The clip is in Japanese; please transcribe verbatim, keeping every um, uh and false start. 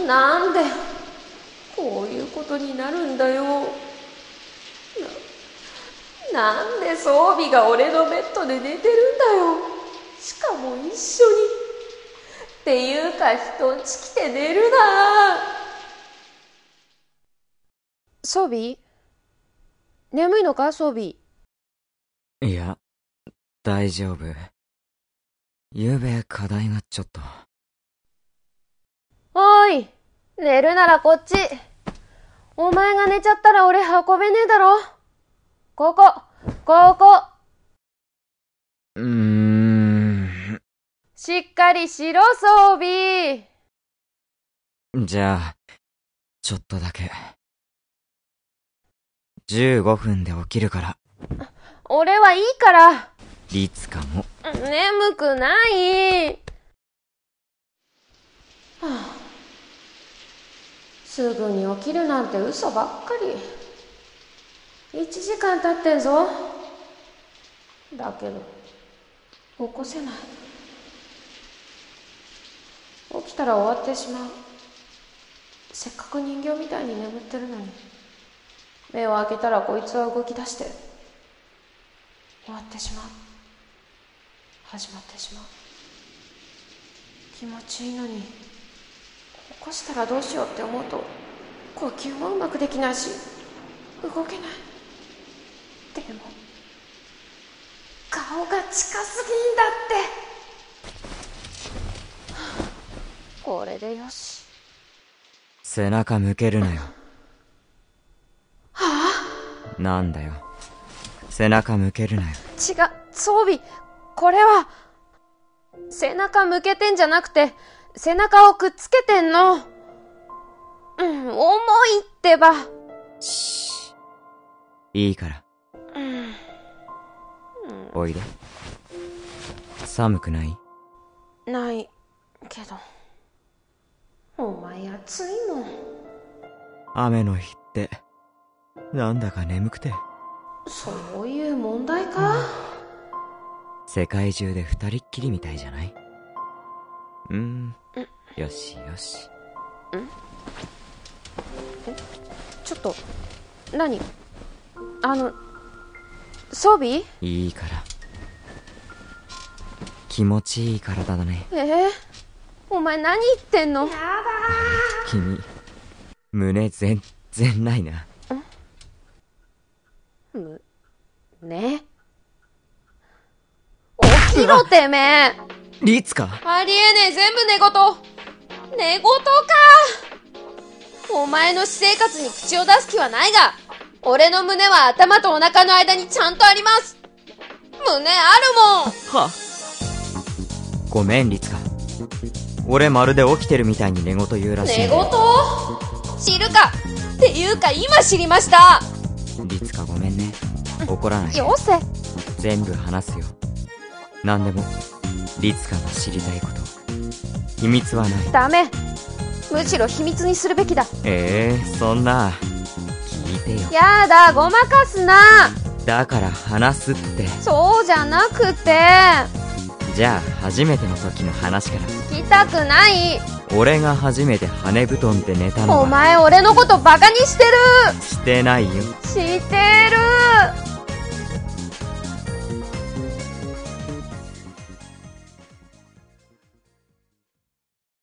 なんでこういうことになるんだよ。な、なんで装備が俺のベッドで寝てるんだよ。しかも一緒に。っていうか人んち来て寝るな。装備眠いのか、装備。 いや、大丈夫。ゆうべ課題がちょっと。 おーい、寝るならこっち。お前が寝ちゃったら俺運べねえだろ。ここ、ここ。 うーん。 しっかりしろ、装備。 じゃあ、ちょっとだけ。じゅうごふんで起きるから。 俺はいいから。 リツカも。 眠くない。はあ、すぐに起きるなんて嘘ばっかり。いちじかん経ってんぞ。だけど起こせない。起きたら終わってしまう。せっかく人形みたいに眠ってるのに。目を開けたらこいつは動き出して終わってしまう。始まってしまう。気持ちいいのに起こしたらどうしようって思うと呼吸もうまくできないし動けない。でも顔が近すぎんだって。はあ、これでよし。 背中向けるなよ。 はあ、 なんだよ。背中向けるなよ。 違う、装備。これは背中向けてんじゃなくて背中をくっつけてんの。うん、重いってば。 しいいから。 うん、うん、 おいで。寒くない？ ないけど。お前暑いもん。 雨の日ってなんだか眠くて。 そういう問題か？ 世界中で二人っきりみたいじゃない？うーん、よしよし。ん？え、ちょっと何？あの装備？ いいから気持ちいい体だね。 えー、お前何言ってんの？やだー。君胸全然ないな。 む、ね。起きろてめえ。 リツカ？ ありえねえ、全部寝言。寝言か。お前の私生活に口を出す気はないが、俺の胸は頭とお腹の間にちゃんとあります。胸あるもん。 は？ごめんリツカ。俺まるで起きてるみたいに寝言言うらしい。 寝言？知るか。っていうか今知りました。 リツカごめんね。怒らない。 よせ。 全部話すよ。何でもリツカが知りたいこと。秘密はない。 ダメ。むしろ秘密にするべきだ。 ええー、そんな聞いてよ。 やだ、ごまかすな。 だから話すって。 そうじゃなくて。 じゃあ初めての時の話から。 聞きたくない。 俺が初めて羽布団で寝たのは。 お前俺のことバカにしてる。 してないよ。 してる。